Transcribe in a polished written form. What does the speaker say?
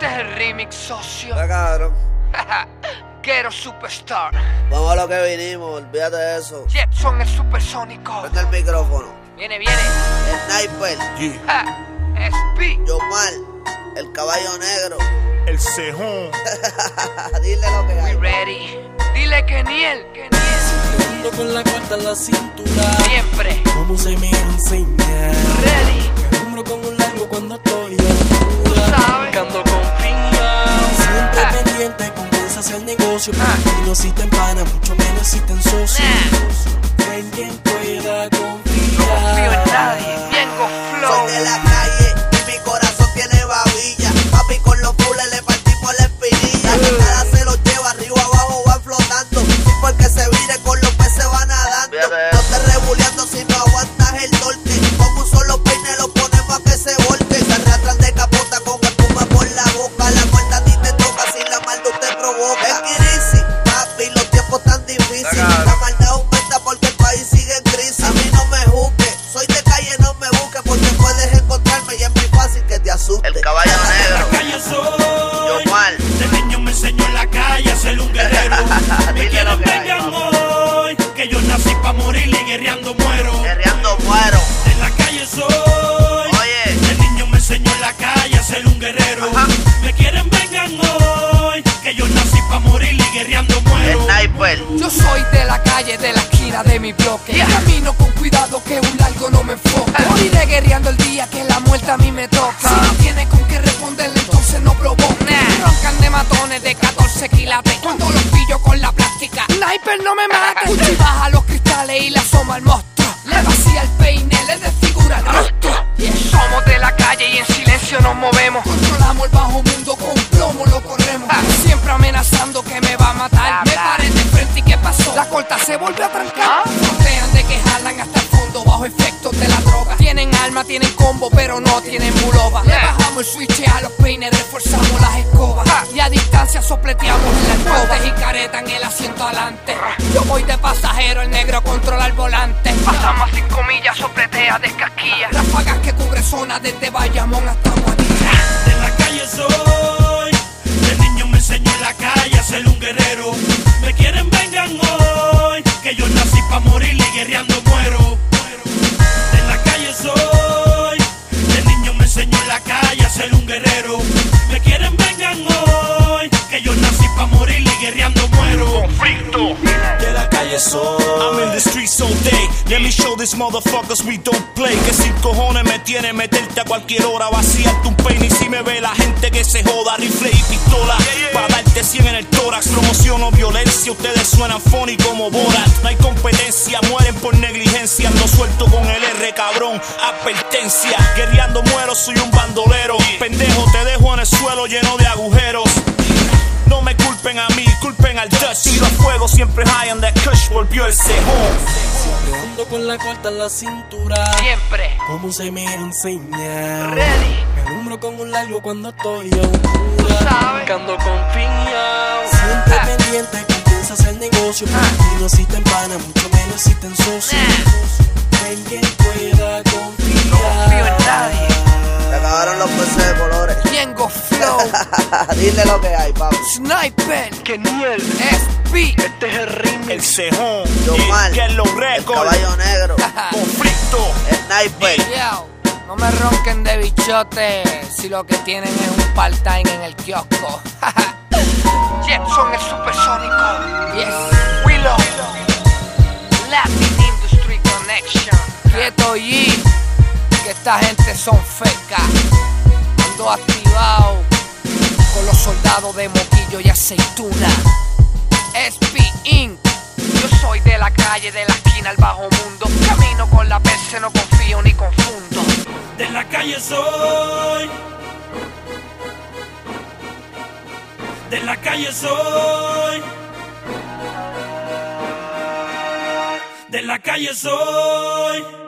Este es el remix, socio. Está cabrón. Quiero Superstar. Vamos a lo que vinimos, olvídate de eso. Jetson el supersónico. Prende el micrófono. Viene, viene. Sniper. SP. Yomar. El caballo negro. El cejón. Dile lo que We hay. ready. Dile que ni él. Ando con la cuarta en la cintura. Siempre. Como se me enseña. Ready. Me alumbro con un largo cuando estoy oscura. ¿Sabes? Ando confiado. Siempre pendiente, comienza a hacer negocio. Y no existen panas, mucho menos existen socios. En quien pueda confiar. No confío en nadie. Vengo flow. Soy de la calle y mi corazón tiene babilla. Papi, con los fules le partimos la espinilla. Nada se los lleva, arriba abajo van flotando. Y porque se vire con los peces va nadando. No estés rebuleando si no aguantas el norte. Con un solo peine lo ponemos a que se volte. Se arrastran de capota con espuma por la boca. La muerte a ti te toca si la maldad te provoca. Es crisis, papi, los tiempos tan difíciles. La maldad aumenta porque el país sigue en crisis. A mí no me juzgues, soy de calle, no me busques. Porque puedes encontrarme y es muy fácil que te asuste. El caballo negro. La calle soy. Yomar. De niño me enseñó en la calle a ser un guerrero. Me Dile quieren lo que hay, vengan hoy. Que yo nací pa' morir y guerreando muero. Guerreando muero. En la calle soy. Oye. De niño me enseñó en la calle a ser un guerrero. Me quieren vengan hoy. Que yo nací pa' morir y guerreando muero. Sniper. Yo soy de la calle, de la esquina de mi bloque. Camino con cuidado que un largo no me enfoque. Moriré guerreando el día que la muerte a mí me toca. Si no tiene con qué responderle, entonces no provoque. Roncan de matones de 14 quilates. Cuando los pillo con la plástica, Sniper no me mate. Gucci baja los cristales y le asoma al monstruo. Le vacía el peine, le desfigura el rostro. Somos de la calle y en silencio nos movemos. Controlamos el bajo mundo, con plomo lo corremos. Siempre amenazando que me va a matar. Me paré de frente y ¿qué pasó? La corta se volvió a trancar. Frontean de que jalan hasta el fondo bajo efectos de la droga. Tienen alma, tienen combo, pero no tienen buloba. Le bajamos el switch a los peines, reforzamos las escobas. Y a distancia sopleteamos en la escoba. Y careta en el asiento adelante. Yo voy de pasajero, el negro controla el volante. Pasamos a 5 millas, sopletea de casquilla. Ráfagas que cubre zona desde Bayamón hasta Guadilla. De la calle soy. De niño me enseñó en la calle a ser un guerrero. Me quieren vengan hoy. Que yo nací pa' morir y guerreando muero. De la calle soy. De niño me enseñó en la calle a ser un guerrero. Me quieren vengan hoy. Que yo nací pa' morir y guerreando muero. Conflicto. De la calle soy. I'm in the streets all day. Let me show these motherfuckers we don't play. Que sin cojones me tiene meterte a cualquier hora, vaciarte un peine. Y si me ve la gente que se joda, rifle y pistola. Pa' darte 100 en el tórax. Promociono violencia, ustedes suenan funny como Borat. No hay competencia, mueren por negligencia. Ando suelto con el R, cabrón, advertencia. Guerreando muero, soy un bandolero. Pendejo, te dejo en el suelo lleno de agujeros. No me culpen a mí, culpen al Dutch. Tiro a fuego, siempre high on that kush, volvió el cejón. Siempre ando con la cuarta en la cintura. Siempre. Como se me enseña. Ready. Me alumbro con un largo cuando estoy oscura. ¿Sabes? Ando confiado. Siempre pendiente, comienza a hacer negocio. Y no existen panas, mucho menos existen socios. En quien pueda confiar. No confío en nadie. Se acabaron los peces de colores. Vengo flow. Dile lo que hay, papi. Sniper. Que ni el SP. Este es el remix. El cejón. Yomar. Que los El récords. caballo negro. Conflicto. Sniper. Yo, no me ronquen de bichote si lo que tienen es un part-time en el kiosco. Jetson el supersónico. Yes. Willow. Latin Industry Connection. Quieto y que esta gente son fecas. Ando activado con los soldados de Moquillo y Aceituna. SP Inc. Yo soy de la calle, de la esquina al bajo mundo. Camino con la perse, no confío ni confundo. De la calle soy. De la calle soy. De la calle soy.